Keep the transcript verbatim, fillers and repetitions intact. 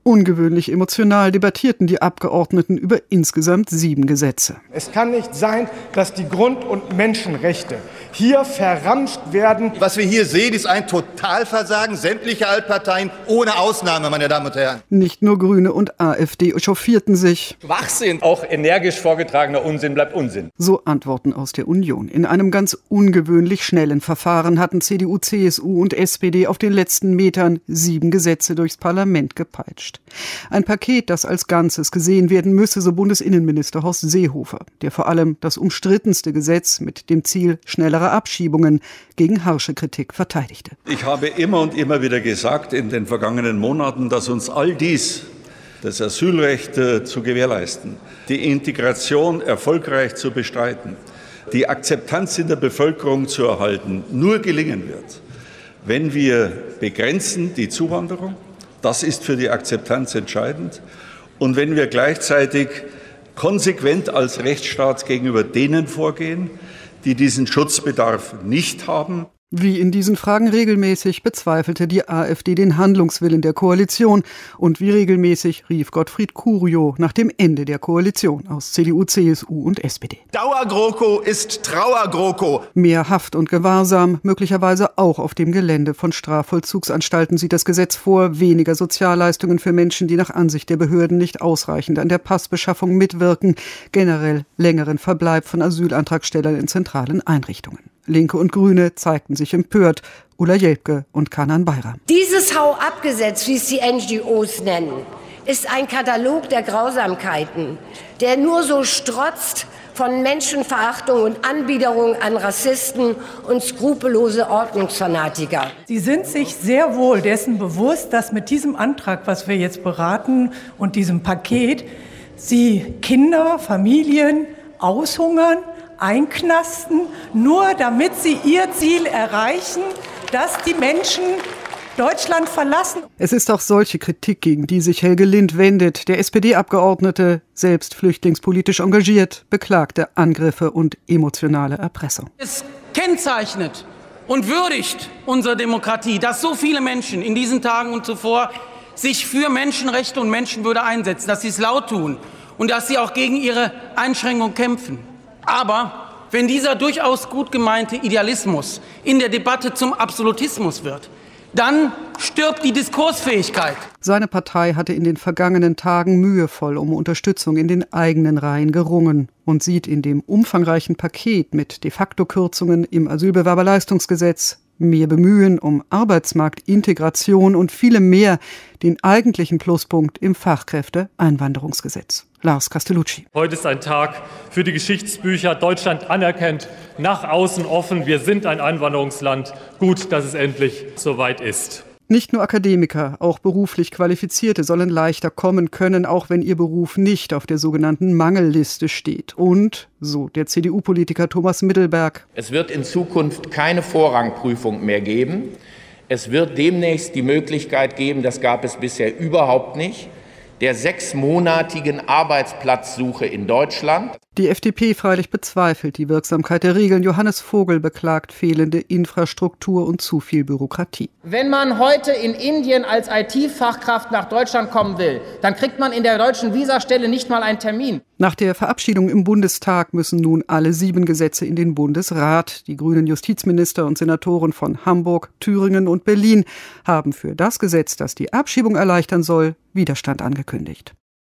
Ungewöhnlich emotional debattierten die Abgeordneten über insgesamt sieben Gesetze. Es kann nicht sein, dass die Grund- und Menschenrechte hier verramscht werden. Was wir hier sehen, ist ein Totalversagen sämtlicher Altparteien, ohne Ausnahme, meine Damen und Herren. Nicht nur Grüne und AfD echauffierten sich. Schwachsinn, auch energisch vorgetragener Unsinn bleibt Unsinn. So Antworten aus der Union. In einem ganz ungewöhnlich schnellen Verfahren hatten C D U, C S U und S P D auf den letzten Metern sieben Gesetze durchs Parlament gepeitscht. Ein Paket, das als Ganzes gesehen werden müsse, so Bundesinnenminister Horst Seehofer, der vor allem das umstrittenste Gesetz mit dem Ziel schnellerer Abschiebungen gegen harsche Kritik verteidigte. Ich habe immer und immer wieder gesagt in den vergangenen Monaten, dass uns all dies, das Asylrecht äh, zu gewährleisten, die Integration erfolgreich zu bestreiten, die Akzeptanz in der Bevölkerung zu erhalten, nur gelingen wird, wenn wir begrenzen die Zuwanderung. Das ist für die Akzeptanz entscheidend. Und wenn wir gleichzeitig konsequent als Rechtsstaat gegenüber denen vorgehen, die diesen Schutzbedarf nicht haben. Wie in diesen Fragen regelmäßig bezweifelte die AfD den Handlungswillen der Koalition und wie regelmäßig rief Gottfried Curio nach dem Ende der Koalition aus C D U, C S U und S P D. Dauer-GroKo ist Trauer-GroKo. Mehr Haft und Gewahrsam, möglicherweise auch auf dem Gelände von Strafvollzugsanstalten sieht das Gesetz vor, weniger Sozialleistungen für Menschen, die nach Ansicht der Behörden nicht ausreichend an der Passbeschaffung mitwirken, generell längeren Verbleib von Asylantragstellern in zentralen Einrichtungen. Linke und Grüne zeigten sich empört. Ulla Jelpke und Kanan Bayram. Dieses Hau-ab-Gesetz, wie es die N G Os nennen, ist ein Katalog der Grausamkeiten, der nur so strotzt von Menschenverachtung und Anbiederung an Rassisten und skrupellose Ordnungsfanatiker. Sie sind sich sehr wohl dessen bewusst, dass mit diesem Antrag, was wir jetzt beraten, und diesem Paket, Sie Kinder, Familien aushungern, einknasten, nur damit sie ihr Ziel erreichen, dass die Menschen Deutschland verlassen. Es ist auch solche Kritik, gegen die sich Helge Lind wendet. Der S P D-Abgeordnete, selbst flüchtlingspolitisch engagiert, beklagte Angriffe und emotionale Erpressung. Es kennzeichnet und würdigt unsere Demokratie, dass so viele Menschen in diesen Tagen und zuvor sich für Menschenrechte und Menschenwürde einsetzen, dass sie es laut tun und dass sie auch gegen ihre Einschränkung kämpfen. Aber wenn dieser durchaus gut gemeinte Idealismus in der Debatte zum Absolutismus wird, dann stirbt die Diskursfähigkeit. Seine Partei hatte in den vergangenen Tagen mühevoll um Unterstützung in den eigenen Reihen gerungen und sieht in dem umfangreichen Paket mit de facto Kürzungen im Asylbewerberleistungsgesetz, mehr Bemühen um Arbeitsmarktintegration und vielem mehr den eigentlichen Pluspunkt im Fachkräfte-Einwanderungsgesetz. Lars Castellucci. Heute ist ein Tag für die Geschichtsbücher. Deutschland anerkennt, nach außen offen. Wir sind ein Einwanderungsland. Gut, dass es endlich soweit ist. Nicht nur Akademiker, auch beruflich Qualifizierte sollen leichter kommen können, auch wenn ihr Beruf nicht auf der sogenannten Mangelliste steht. Und, so der C D U-Politiker Thomas Mittelberg: Es wird in Zukunft keine Vorrangprüfung mehr geben. Es wird demnächst die Möglichkeit geben, das gab es bisher überhaupt nicht, der sechsmonatigen Arbeitsplatzsuche in Deutschland. Die F D P freilich bezweifelt die Wirksamkeit der Regeln. Johannes Vogel beklagt fehlende Infrastruktur und zu viel Bürokratie. Wenn man heute in Indien als I T-Fachkraft nach Deutschland kommen will, dann kriegt man in der deutschen Visastelle nicht mal einen Termin. Nach der Verabschiedung im Bundestag müssen nun alle sieben Gesetze in den Bundesrat. Die grünen Justizminister und Senatoren von Hamburg, Thüringen und Berlin haben für das Gesetz, das die Abschiebung erleichtern soll, Widerstand angekündigt.